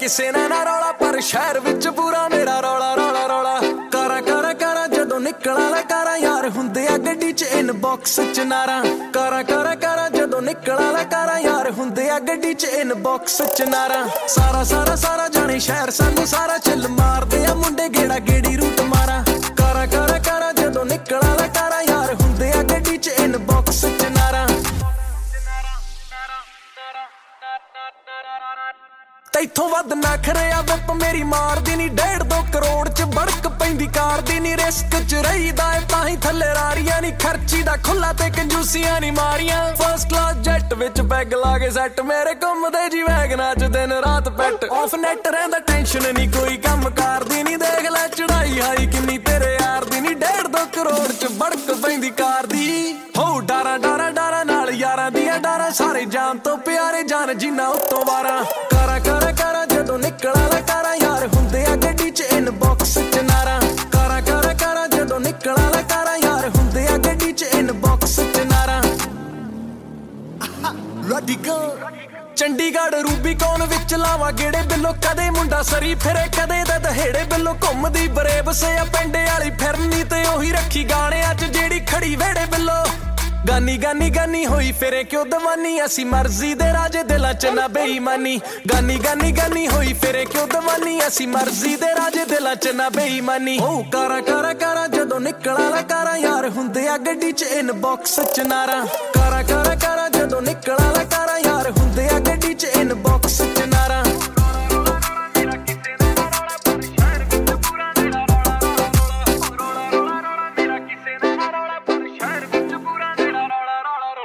ਕਿਸੇ ਨਾਲ ਨਾ ਰੌਲਾ ਪਰ ਸ਼ਹਿਰ ਵਿੱਚ ਪੂਰਾ ਮੇਰਾ ਰੌਲਾ ਰੌਲਾ ਰੌਲਾ ਕਰਾਂ ਕਰਾਂ ਕਰਾਂ ਜਦੋਂ ਨਿਕਲਾਂ ਲੈ ਕਰਾਂ ਯਾਰ ਹੁੰਦੇ ਆ ਗੱਡੀ 'ਚ ਇਨਬਾਕਸ 'ਚ ਨਾਰਾਂ ਕਰਾਂ ਕਰਾਂ ਕਰਾਂ ਜਦੋਂ ਨਿਕਲਾਂ ਲੈ ਕਰਾਂ ਯਾਰ ਹੁੰਦੇ ਆ ਗੱਡੀ 'ਚ ਇਨਬਾਕਸ 'ਚ ਨਾਰਾਂ ਸਾਰਾ ਸਾਰਾ ਸਾਰਾ ਜਾਣੇ ਸ਼ਹਿਰ ਸਾਨੂੰ ਸਾਰਾ ਚੱਲ ਮਾਰਦੇ ਆ ਮੁੰਡੇ ਗੇੜਾ ਗੇੜੀ ਰੂਟ ਮਾਰਾਂ ਕਰਾਂ ਕਰਾਂ ਕਰਾਂ ਜਦੋਂ ਨਿਕਲਾਂ ਲੈ ਕਰਾਂ ਯਾਰ ਹੁੰਦੇ ਆ ਗੱਡੀ 'ਚ ਇਨਬਾਕਸ 'ਚ ਨਾਰਾਂ ਤੈਥੋਂ ਵੱਧ ਨਖਰਿਆ ਵਿਪ ਮੇਰੀ ਮਾਰਦੀ ਨੀ 1.5-2 ਕਰੋੜ ਚ ਬੜਕ ਪੈਂਦੀ ਕਾਰ ਦੀ ਨੀ ਰਿਸਕ ਚ ਰਹੀਦਾ ਏ ਤਾਂ ਹੀ ਥੱਲੇ ਰਾਰੀਆਂ ਨੀ ਖਰਚੀ ਦਾ ਖੁੱਲਾ ਤੇ ਕੰਜੂਸੀਆਂ ਨੀ ਮਾਰੀਆਂ ਫਸਟ ਕਲਾਸ ਜੈਟ ਵਿੱਚ ਬੈਗ ਲਾ ਕੇ ਸੈੱਟ ਮੇਰੇ ਘੁੰਮਦੇ ਜੀ ਵੈਗਨਾਂ ਚ ਦਿਨ ਰਾਤ ਪੈਟ ਆਫ ਨੈਟ ਰਹਿੰਦਾ ਟੈਨਸ਼ਨ ਨੀ ਕੋਈ ਕੰਮ ਕਰਦੀ ਨੀ ਦੇਖ ਲੈ ਚੜਾਈ ਹਾਈ ਕਿੰਨੀ ਤੇਰੇ ਯਾਰ ਦੀ ਨੀ 1.5-2 ਕਰੋੜ ਚ ਬੜਕ ਪੈਂਦੀ ਕਾਰ ਦੀ ਹੋ ਡਾਰਾ ਡਾਰਾ ਡਾਰਾ ਨਾਲ ਯਾਰਾਂ ਦੀਆਂ ਡਾਰਾਂ ਸਾਰੇ ਜਾਨ ਤੋਂ ਪਿਆਰੇ ਜਾਨ ਜਿੰਨਾ ਉੱਤੋਂ ਵਾਰਾਂ ਕਰਾਂ ਕਰਾਂ ਕਰਾਂ ਜਦੋਂ ਨਿਕਲਾਂ ਲੈ ਕਰਾਂ ਯਾਰ ਹੁੰਦੇ ਆ ਗੱਡੀ 'ਚ ਇਨਬਾਕਸ 'ਚ ਨਾਰਾਂ ਕਰਾਂ ਕਰਾਂ ਕਰਾਂ ਜਦੋਂ ਨਿਕਲਾਂ ਲੈ ਕਰਾਂ ਯਾਰ ਹੁੰਦੇ ਆ ਗੱਡੀ 'ਚ ਇਨਬਾਕਸ 'ਚ ਨਾਰਾਂ ਰੈਡੀ ਗੋ ਚੰਡੀਗੜ੍ਹ ਰੂਬੀਕੌਨ ਵਿੱਚ ਲਾਵਾਂ ਗੇੜੇ ਬਿੱਲੋ ਕਦੇ ਮੁੰਡਾ ਸਰੀ ਫਿਰੇ ਕਦੇ ਦਾ ਦਹੇੜੇ ਬਿੱਲੋ ਘੁੰਮਦੀ ਬਰੇਬਸ ਆ ਪਿੰਡੇ ਵਾਲੀ ਫਿਰਨੀ ਤੇ ਉਹੀ ਰੱਖੀ ਗਾਣਿਆਂ 'ਚ ਜਿਹੜੀ ਖੜੀ ਵੇੜੇ ਬਿੱਲੋ ਗਾਨੀ ਗਾਨੀ ਗਾਨੀ ਹੋਈ ਫਿਰੇ ਕਿਉਂ ਦਵਾਨੀ ਅਸੀਂ ਮਰਜ਼ੀ ਦੇ ਰਾਜੇ ਦਿਲਾਂ 'ਚ ਨਾ ਬੇਈਮਾਨੀ ਗਾਨੀ ਗਾਨੀ ਗਾਨੀ ਹੋਈ ਫਿਰੇ ਕਿਉਂ ਦਵਾਨੀ ਅਸੀਂ ਮਰਜ਼ੀ ਦੇ ਰਾਜੇ ਦਿਲਾਂ 'ਚ ਨਾ ਬੇਈਮਾਨੀ ਹੋ ਕਰਾਂ ਕਰਾਂ ਕਰਾਂ ਜਦੋਂ ਨਿਕਲਾਂ ਲੈ ਕਰਾਂ ਯਾਰ ਹੁੰਦੇ ਆ ਗੱਡੀ 'ਚ ਇਨਬਾਕਸ 'ਚ ਨਾਰਾਂ ਕਰਾਂ ਕਰਾਂ ਕਰਾਂ ਜਦੋਂ ਨਿਕਲਾਂ ਲੈ ਕਰਾਂ ਯਾਰ ਹੁੰਦੇ ਆ ਗੱਡੀ 'ਚ ਇਨਬਾਕਸ 'ਚ ਨਾਰਾਂ